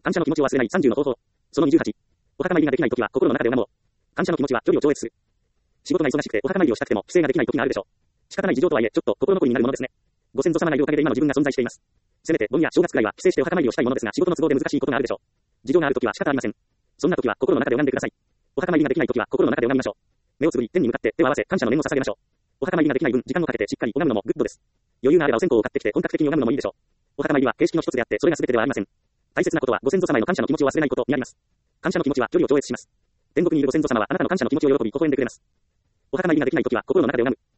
感謝の気持ちを忘れない30の方法。その28。お墓参りができないときは心の中で拝もう。感謝の気持ちは距離を超越する。仕事が忙しくてお墓参りをしたくても帰省ができないときがあるでしょう。仕方ない事情とはいえ、ちょっと心残りになるものですね。ご先祖様がいるおかげで今の自分が存在しています。せめて盆や正月くらいは帰省してお墓参りをしたいものですが、仕事の都合で難しいことがあるでしょう。事情があるときは仕方ありません。そんなときは心の中で拝んでください。お墓参りができないときは心の中で拝みましょう。目をつぶり天に向かって手を合わせ感謝の念を捧げましょう。お墓参りができない分時間をかけてしっかり拝むのもグッドです。余裕があればお線香を買ってきて本格的に拝むのもいいでしょう。お墓参りは形式の一つであってそれが全てではありません。大切なことはご先祖様への感謝の気持ちを忘れないことにあります。感謝の気持ちは距離を超越します。天国にいるご先祖様はあなたの感謝の気持ちを喜び微笑んでくれます。お墓参りができないときは心の中で拝む。